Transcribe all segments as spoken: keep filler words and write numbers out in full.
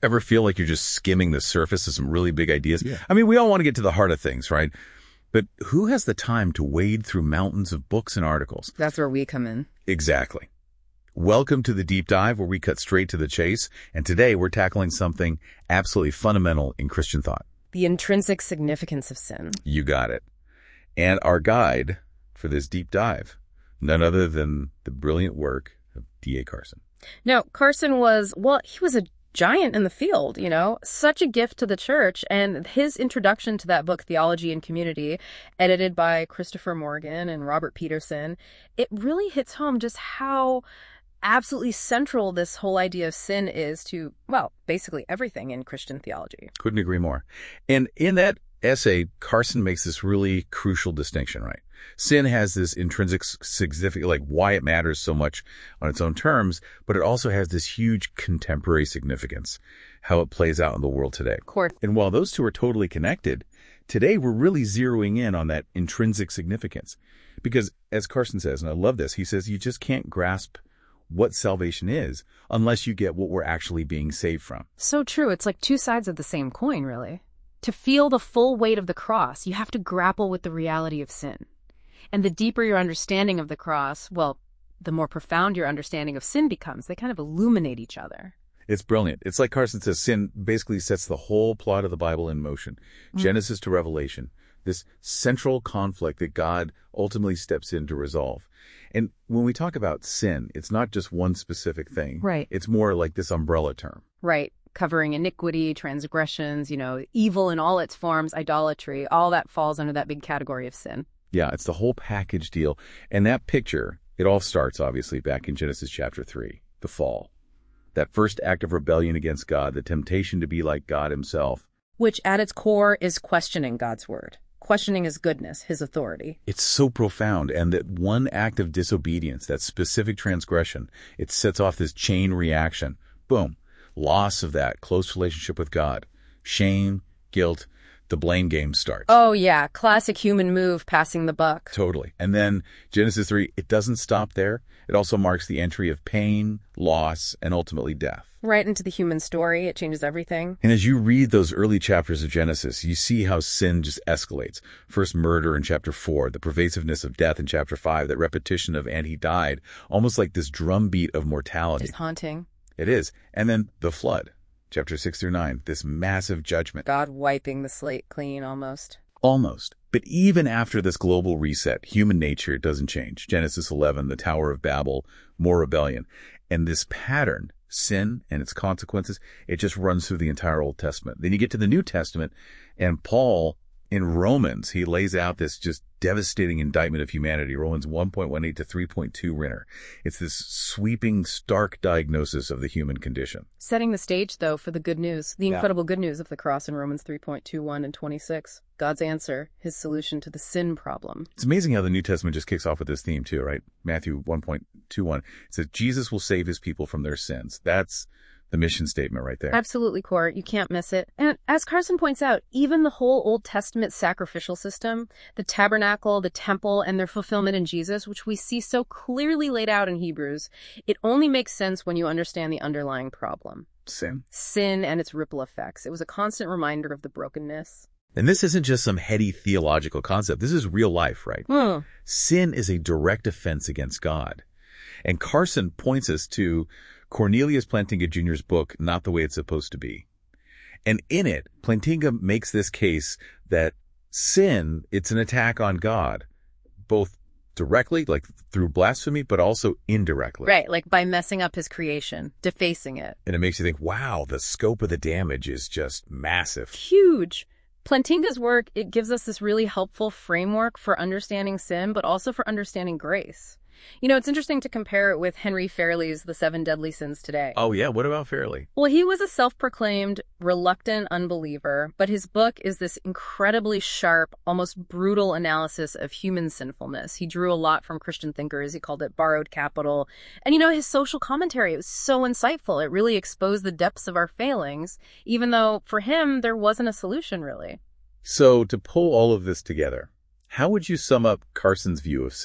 Ever feel like you're just skimming the surface of some really big ideas? Yeah. I mean, we all want to get to the heart of things, right? But who has the time to wade through mountains of books and articles? That's where we come in. Exactly. Welcome to the Deep Dive, where we cut straight to the chase. And today we're tackling something absolutely fundamental in Christian thought. The intrinsic significance of sin. You got it. And our guide for this deep dive, none other than the brilliant work of D A Carson. No, Carson was, well, he was a giant in the field, you know, such a gift to the church. And his introduction to that book, Theology and Community, edited by Christopher Morgan and Robert Peterson, it really hits home just how absolutely central this whole idea of sin is to, well, basically everything in Christian theology. Couldn't agree more. And in that essay, Carson makes this really crucial distinction, right? Sin has this intrinsic significance, like why it matters so much on its own terms, but it also has this huge contemporary significance, how it plays out in the world today. Of course. And while those two are totally connected, today we're really zeroing in on that intrinsic significance. Because as Carson says, and I love this, he says you just can't grasp what salvation is unless you get what we're actually being saved from. So true. It's like two sides of the same coin, really. To feel the full weight of the cross, you have to grapple with the reality of sin. And the deeper your understanding of the cross, well, the more profound your understanding of sin becomes. They kind of illuminate each other. It's brilliant. It's like Carson says, sin basically sets the whole plot of the Bible in motion. Mm. Genesis to Revelation, this central conflict that God ultimately steps in to resolve. And when we talk about sin, it's not just one specific thing. Right. It's more like this umbrella term. Right. Covering iniquity, transgressions, you know, evil in all its forms, idolatry, all that falls under that big category of sin. Yeah, it's the whole package deal. And that picture, it all starts, obviously, back in Genesis chapter three, the fall. That first act of rebellion against God, the temptation to be like God himself. Which at its core is questioning God's word. Questioning his goodness, his authority. It's so profound. And that one act of disobedience, that specific transgression, it sets off this chain reaction. Boom. Loss of that close relationship with God. Shame, guilt, the blame game starts. Oh, yeah. Classic human move, passing the buck. Totally. And then Genesis three, it doesn't stop there. It also marks the entry of pain, loss, and ultimately death. Right into the human story. It changes everything. And as you read those early chapters of Genesis, you see how sin just escalates. First murder in chapter four, the pervasiveness of death in chapter five, that repetition of and he died, almost like this drumbeat of mortality. It's haunting. It is. And then the flood. Chapter six through nine, this massive judgment. God wiping the slate clean, almost. Almost. But even after this global reset, human nature doesn't change. Genesis eleven, the Tower of Babel, more rebellion. And this pattern, sin and its consequences, it just runs through the entire Old Testament. Then you get to the New Testament, and Paul, in Romans, he lays out this just devastating indictment of humanity. Romans one point one eight to three point two, Renner. It's this sweeping, stark diagnosis of the human condition. Setting the stage, though, for the good news, the Yeah. incredible good news of the cross in Romans three point two one and twenty-six. God's answer, his solution to the sin problem. It's amazing how the New Testament just kicks off with this theme, too, right? Matthew one point two one. It says, Jesus will save his people from their sins. That's the mission statement right there. Absolutely, Court. You can't miss it. And as Carson points out, even the whole Old Testament sacrificial system, the tabernacle, the temple, and their fulfillment in Jesus, which we see so clearly laid out in Hebrews, it only makes sense when you understand the underlying problem. Sin. Sin and its ripple effects. It was a constant reminder of the brokenness. And this isn't just some heady theological concept. This is real life, right? Hmm. Sin is a direct offense against God. And Carson points us to Cornelius Plantinga Junior's book, Not the Way It's Supposed to Be. And in it, Plantinga makes this case that sin, it's an attack on God, both directly, like through blasphemy, but also indirectly. Right, like by messing up his creation, defacing it. And it makes you think, wow, the scope of the damage is just massive. Huge. Plantinga's work, it gives us this really helpful framework for understanding sin, but also for understanding grace. You know, it's interesting to compare it with Henry Fairley's The Seven Deadly Sins Today. Oh, yeah. What about Fairley? Well, he was a self-proclaimed reluctant unbeliever, but his book is this incredibly sharp, almost brutal analysis of human sinfulness. He drew a lot from Christian thinkers. He called it borrowed capital. And, you know, his social commentary, it was so insightful. It really exposed the depths of our failings, even though for him, there wasn't a solution, really. So to pull all of this together, how would you sum up Carson's view of sin?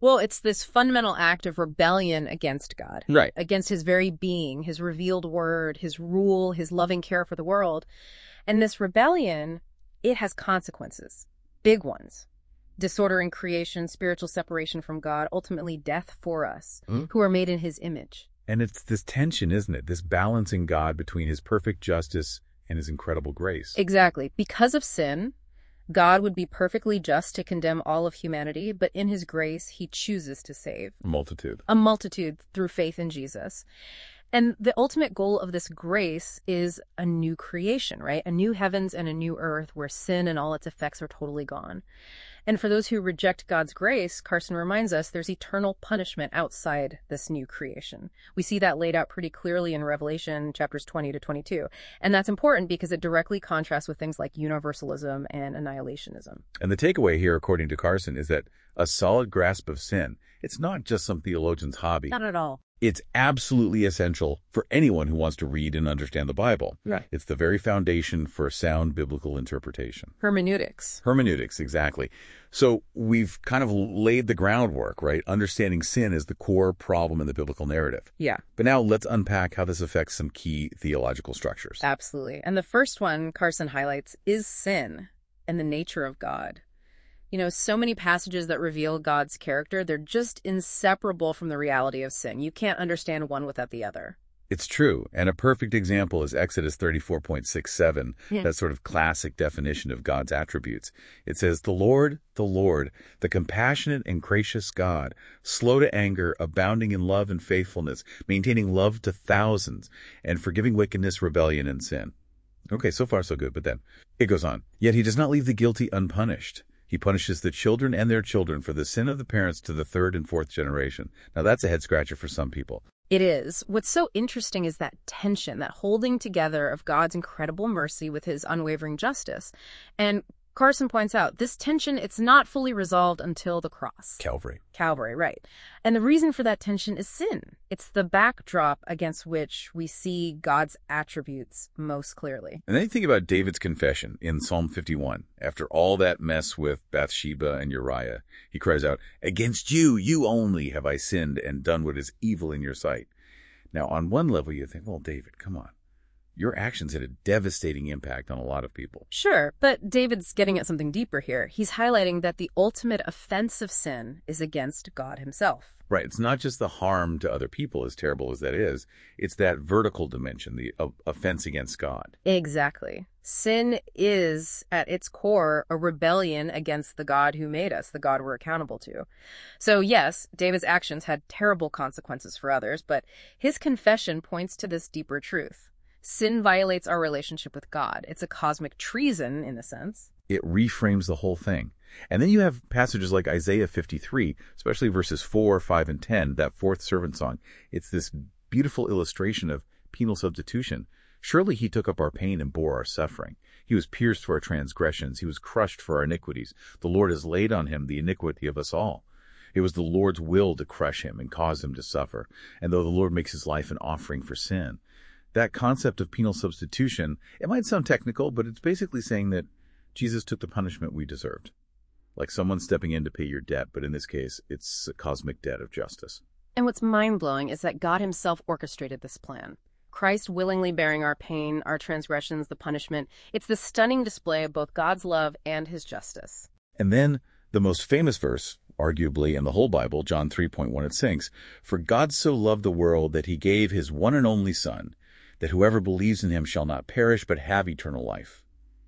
Well, it's this fundamental act of rebellion against God. Right. Against his very being, his revealed word, his rule, his loving care for the world. And this rebellion, it has consequences. Big ones. Disorder in creation, spiritual separation from God, ultimately death for us, mm. who are made in his image. And it's this tension, isn't it? This balancing God between his perfect justice and his incredible grace. Exactly. Because of sin, God would be perfectly just to condemn all of humanity, but in his grace, he chooses to save. A multitude. A multitude through faith in Jesus. And the ultimate goal of this grace is a new creation, right? A new heavens and a new earth where sin and all its effects are totally gone. And for those who reject God's grace, Carson reminds us there's eternal punishment outside this new creation. We see that laid out pretty clearly in Revelation chapters twenty to twenty-two. And that's important because it directly contrasts with things like universalism and annihilationism. And the takeaway here, according to Carson, is that a solid grasp of sin, it's not just some theologian's hobby. Not at all. It's absolutely essential for anyone who wants to read and understand the Bible. Right. It's the very foundation for sound biblical interpretation. Hermeneutics. Hermeneutics, exactly. So we've kind of laid the groundwork, right? Understanding sin is the core problem in the biblical narrative. Yeah. But now let's unpack how this affects some key theological structures. Absolutely. And the first one Carson highlights is sin and the nature of God. You know, so many passages that reveal God's character, they're just inseparable from the reality of sin. You can't understand one without the other. It's true. And a perfect example is Exodus thirty-four point six seven, yeah. That sort of classic definition of God's attributes. It says, "The Lord, the Lord, the compassionate and gracious God, slow to anger, abounding in love and faithfulness, maintaining love to thousands, and forgiving wickedness, rebellion, and sin." Okay, so far so good, but then it goes on. "Yet he does not leave the guilty unpunished. He punishes the children and their children for the sin of the parents to the third and fourth generation." Now, that's a head-scratcher for some people. It is. What's so interesting is that tension, that holding together of God's incredible mercy with his unwavering justice. And Carson points out, this tension, it's not fully resolved until the cross. Calvary. Calvary, right. And the reason for that tension is sin. It's the backdrop against which we see God's attributes most clearly. And then you think about David's confession in Psalm fifty-one. After all that mess with Bathsheba and Uriah, he cries out, "Against you, you only have I sinned and done what is evil in your sight." Now, on one level, you think, well, David, come on. Your actions had a devastating impact on a lot of people. Sure, but David's getting at something deeper here. He's highlighting that the ultimate offense of sin is against God himself. Right. It's not just the harm to other people, as terrible as that is. It's that vertical dimension, the uh, offense against God. Exactly. Sin is, at its core, a rebellion against the God who made us, the God we're accountable to. So yes, David's actions had terrible consequences for others, but his confession points to this deeper truth. Sin violates our relationship with God. It's a cosmic treason, in a sense. It reframes the whole thing. And then you have passages like Isaiah fifty-three, especially verses four, five, and ten, that fourth servant song. It's this beautiful illustration of penal substitution. Surely he took up our pain and bore our suffering. He was pierced for our transgressions. He was crushed for our iniquities. The Lord has laid on him the iniquity of us all. It was the Lord's will to crush him and cause him to suffer. And though the Lord makes his life an offering for sin, that concept of penal substitution, it might sound technical, but it's basically saying that Jesus took the punishment we deserved. Like someone stepping in to pay your debt, but in this case, it's a cosmic debt of justice. And what's mind-blowing is that God himself orchestrated this plan. Christ willingly bearing our pain, our transgressions, the punishment. It's the stunning display of both God's love and his justice. And then the most famous verse, arguably in the whole Bible, John three point one, it sings, "For God so loved the world that he gave his one and only Son, that whoever believes in him shall not perish but have eternal life."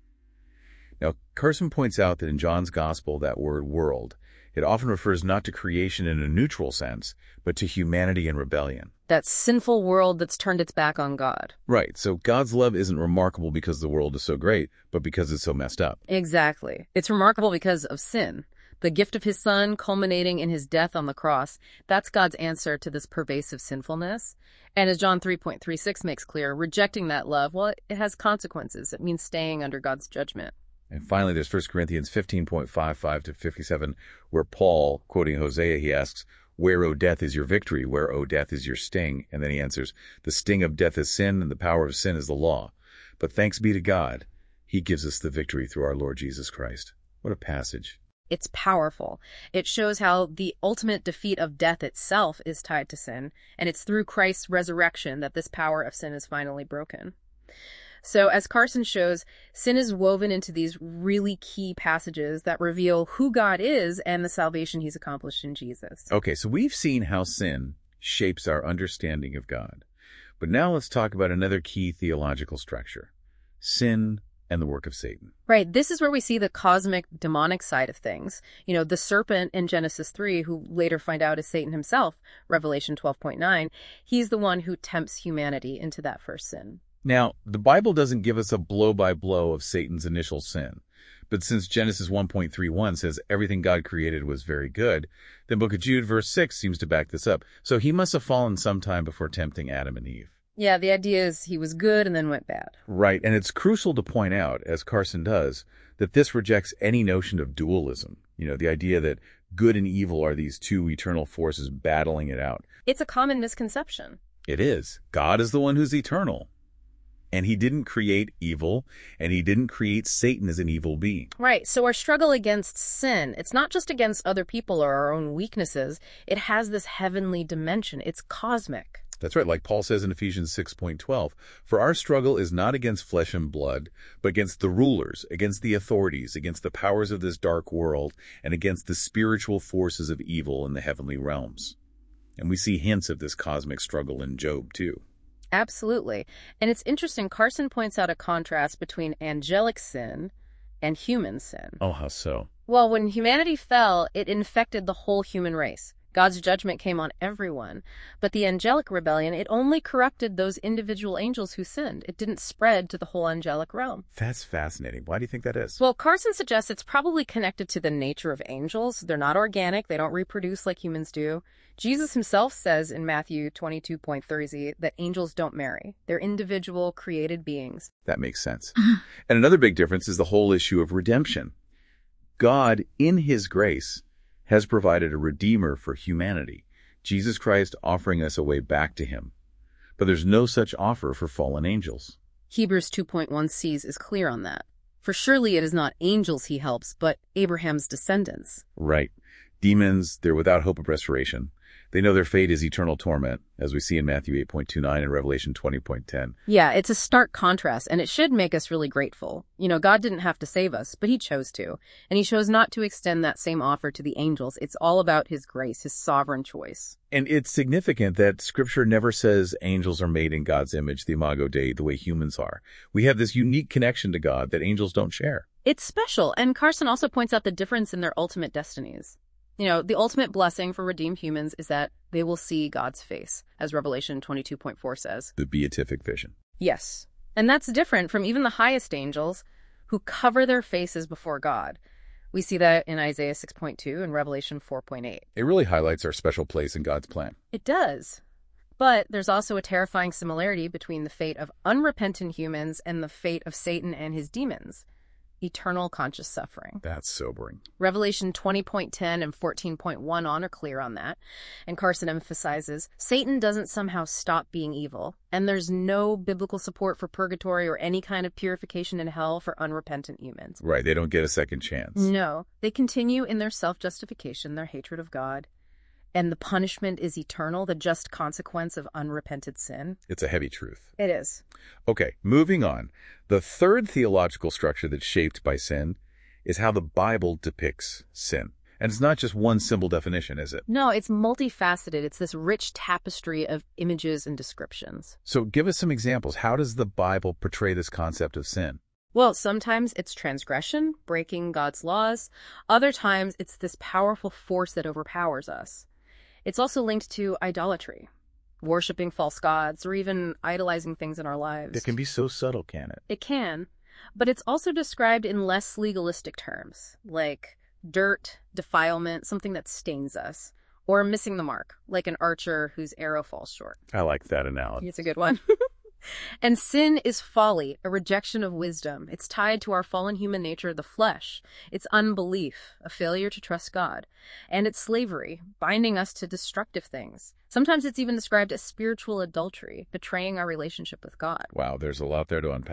Now, Carson points out that in John's Gospel, that word world, it often refers not to creation in a neutral sense, but to humanity in rebellion. That sinful world that's turned its back on God. Right. So God's love isn't remarkable because the world is so great, but because it's so messed up. Exactly. It's remarkable because of sin. The gift of his Son culminating in his death on the cross, that's God's answer to this pervasive sinfulness. And as John three point three six makes clear, rejecting that love, well, it has consequences. It means staying under God's judgment. And finally, there's First Corinthians fifteen point fifty-five to fifty-seven, where Paul, quoting Hosea, he asks, "Where, O death, is your victory? Where, O death, is your sting?" And then he answers, "The sting of death is sin, and the power of sin is the law. But thanks be to God, he gives us the victory through our Lord Jesus Christ." What a passage. It's powerful. It shows how the ultimate defeat of death itself is tied to sin, and it's through Christ's resurrection that this power of sin is finally broken. So as Carson shows, sin is woven into these really key passages that reveal who God is and the salvation he's accomplished in Jesus. Okay, so we've seen how sin shapes our understanding of God. But now let's talk about another key theological structure: sin and the work of Satan. Right. This is where we see the cosmic demonic side of things. You know, the serpent in Genesis three, who later find out is Satan himself, Revelation twelve point nine, he's the one who tempts humanity into that first sin. Now, the Bible doesn't give us a blow-by-blow of Satan's initial sin. But since Genesis one point three one says everything God created was very good, then Book of Jude verse six seems to back this up. So he must have fallen sometime before tempting Adam and Eve. Yeah, the idea is he was good and then went bad. Right, and it's crucial to point out, as Carson does, that this rejects any notion of dualism. You know, the idea that good and evil are these two eternal forces battling it out. It's a common misconception. It is. God is the one who's eternal. And he didn't create evil, and he didn't create Satan as an evil being. Right. So our struggle against sin, it's not just against other people or our own weaknesses. It has this heavenly dimension. It's cosmic. That's right. Like Paul says in Ephesians six point twelve, for our struggle is not against flesh and blood, but against the rulers, against the authorities, against the powers of this dark world, and against the spiritual forces of evil in the heavenly realms. And we see hints of this cosmic struggle in Job, too. Absolutely. And it's interesting, Carson points out a contrast between angelic sin and human sin. Oh, how so? Well, when humanity fell, it infected the whole human race. God's judgment came on everyone. But the angelic rebellion, it only corrupted those individual angels who sinned. It didn't spread to the whole angelic realm. That's fascinating. Why do you think that is? Well, Carson suggests it's probably connected to the nature of angels. They're not organic. They don't reproduce like humans do. Jesus himself says in Matthew twenty-two point thirty that angels don't marry. They're individual created beings. That makes sense. And another big difference is the whole issue of redemption. God, in his grace, has provided a redeemer for humanity, Jesus Christ offering us a way back to him. But there's no such offer for fallen angels. Hebrews two point one sees is clear on that. For surely it is not angels he helps, but Abraham's descendants. Right. Demons, they're without hope of restoration. They know their fate is eternal torment, as we see in Matthew eight point two nine and Revelation twenty point ten. Yeah, it's a stark contrast, and it should make us really grateful. You know, God didn't have to save us, but he chose to. And he chose not to extend that same offer to the angels. It's all about his grace, his sovereign choice. And it's significant that Scripture never says angels are made in God's image, the Imago Dei, the way humans are. We have this unique connection to God that angels don't share. It's special, and Carson also points out the difference in their ultimate destinies. You know, the ultimate blessing for redeemed humans is that they will see God's face, as Revelation twenty-two point four says. The beatific vision. Yes. And that's different from even the highest angels who cover their faces before God. We see that in Isaiah six point two and Revelation four point eight. It really highlights our special place in God's plan. It does. But there's also a terrifying similarity between the fate of unrepentant humans and the fate of Satan and his demons. Eternal conscious suffering. That's sobering. Revelation twenty point ten and fourteen point one on are clear on that. And Carson emphasizes, Satan doesn't somehow stop being evil, and there's no biblical support for purgatory or any kind of purification in hell for unrepentant humans. Right, they don't get a second chance. No, they continue in their self-justification, their hatred of God. And the punishment is eternal, the just consequence of unrepented sin. It's a heavy truth. It is. Okay, moving on. The third theological structure that's shaped by sin is how the Bible depicts sin. And it's not just one simple definition, is it? No, it's multifaceted. It's this rich tapestry of images and descriptions. So give us some examples. How does the Bible portray this concept of sin? Well, sometimes it's transgression, breaking God's laws. Other times it's this powerful force that overpowers us. It's also linked to idolatry, worshiping false gods, or even idolizing things in our lives. It can be so subtle, can it? It can, but it's also described in less legalistic terms, like dirt, defilement, something that stains us, or missing the mark, like an archer whose arrow falls short. I like that analogy. It's a good one. And sin is folly, a rejection of wisdom. It's tied to our fallen human nature, the flesh. It's unbelief, a failure to trust God. And it's slavery, binding us to destructive things. Sometimes it's even described as spiritual adultery, betraying our relationship with God. Wow, there's a lot there to unpack.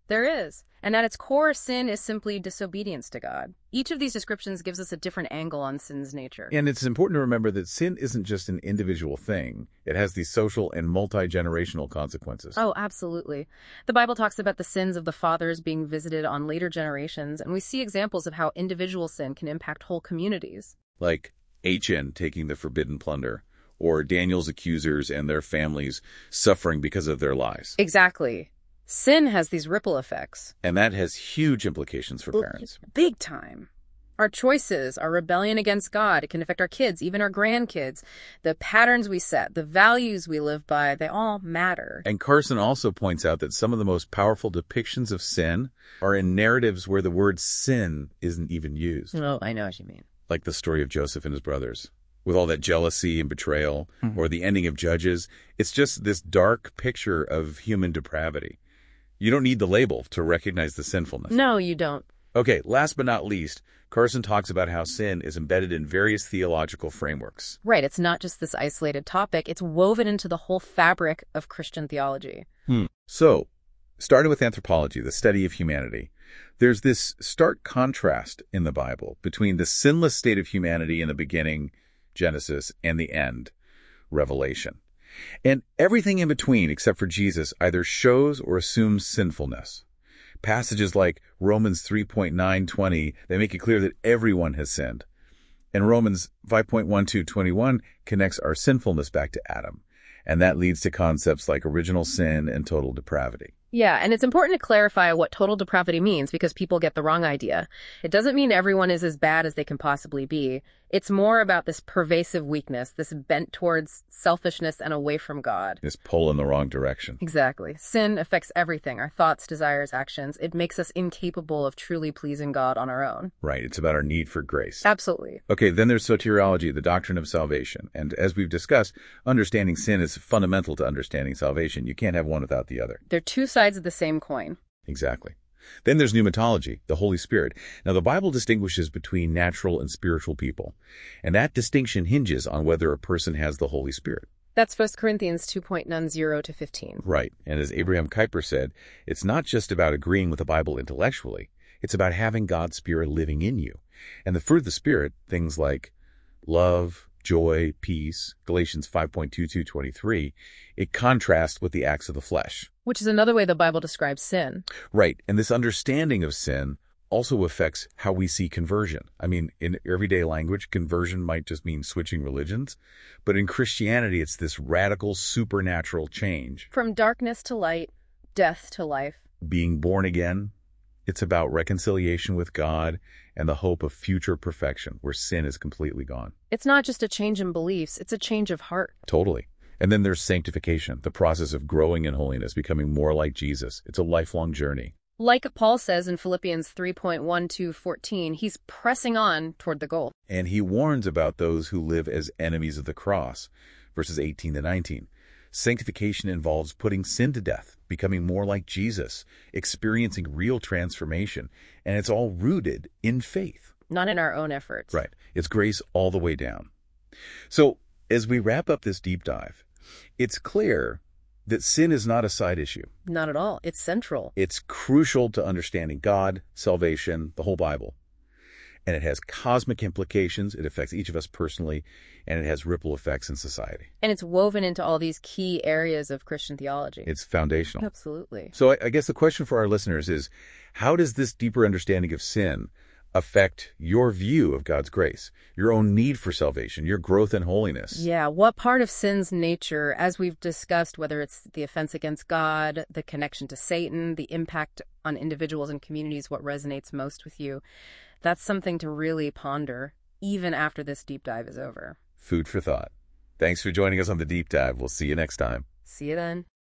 There is. And at its core, sin is simply disobedience to God. Each of these descriptions gives us a different angle on sin's nature. And it's important to remember that sin isn't just an individual thing. It has these social and multi-generational consequences. Oh, absolutely. The Bible talks about the sins of the fathers being visited on later generations, and we see examples of how individual sin can impact whole communities. Like Achan taking the forbidden plunder, or Daniel's accusers and their families suffering because of their lies. Exactly. Sin has these ripple effects. And that has huge implications for parents. Big time. Our choices, our rebellion against God, it can affect our kids, even our grandkids. The patterns we set, the values we live by, they all matter. And Carson also points out that some of the most powerful depictions of sin are in narratives where the word sin isn't even used. Oh, I know what you mean. Like the story of Joseph and his brothers, with all that jealousy and betrayal, mm-hmm. or the ending of Judges. It's just this dark picture of human depravity. You don't need the label to recognize the sinfulness. No, you don't. Okay, last but not least, Carson talks about how sin is embedded in various theological frameworks. Right, it's not just this isolated topic. It's woven into the whole fabric of Christian theology. Hmm. So, starting with anthropology, the study of humanity, there's this stark contrast in the Bible between the sinless state of humanity in the beginning, Genesis, and the end, Revelation. And everything in between, except for Jesus, either shows or assumes sinfulness. Passages like Romans three point nine twenty, they make it clear that everyone has sinned. And Romans five point twelve twenty-one connects our sinfulness back to Adam. And that leads to concepts like original sin and total depravity. Yeah, and it's important to clarify what total depravity means because people get the wrong idea. It doesn't mean everyone is as bad as they can possibly be. It's more about this pervasive weakness, this bent towards selfishness and away from God. This pull in the wrong direction. Exactly. Sin affects everything, our thoughts, desires, actions. It makes us incapable of truly pleasing God on our own. Right. It's about our need for grace. Absolutely. Okay, then there's soteriology, the doctrine of salvation. And as we've discussed, understanding sin is fundamental to understanding salvation. You can't have one without the other. They're two sides of the same coin. Exactly. Then there's pneumatology, the Holy Spirit. Now, the Bible distinguishes between natural and spiritual people, and that distinction hinges on whether a person has the Holy Spirit. That's First Corinthians two point nine zero to fifteen. Right. And as Abraham Kuyper said, it's not just about agreeing with the Bible intellectually. It's about having God's Spirit living in you. And the fruit of the Spirit, things like love, joy, peace, Galatians five point two two twenty-three, it contrasts with the acts of the flesh. Which is another way the Bible describes sin. Right. And this understanding of sin also affects how we see conversion. I mean, in everyday language, conversion might just mean switching religions. But in Christianity, it's this radical supernatural change. From darkness to light, death to life. Being born again. It's about reconciliation with God and the hope of future perfection where sin is completely gone. It's not just a change in beliefs, it's a change of heart. Totally. And then there's sanctification, the process of growing in holiness, becoming more like Jesus. It's a lifelong journey. Like Paul says in Philippians three point one to fourteen, he's pressing on toward the goal. And he warns about those who live as enemies of the cross, verses eighteen to nineteen. Sanctification involves putting sin to death, becoming more like Jesus, experiencing real transformation, and it's all rooted in faith. Not in our own efforts. Right. It's grace all the way down. So, as we wrap up this deep dive, it's clear that sin is not a side issue. Not at all. It's central. It's crucial to understanding God, salvation, the whole Bible. And it has cosmic implications. It affects each of us personally, and it has ripple effects in society. And it's woven into all these key areas of Christian theology. It's foundational. Absolutely. So I, I guess the question for our listeners is, how does this deeper understanding of sin affect your view of God's grace, your own need for salvation, your growth in holiness? Yeah, what part of sin's nature, as we've discussed, whether it's the offense against God, the connection to Satan, the impact on individuals and communities, what resonates most with you, that's something to really ponder, even after this deep dive is over. Food for thought. Thanks for joining us on the deep dive. We'll see you next time. See you then.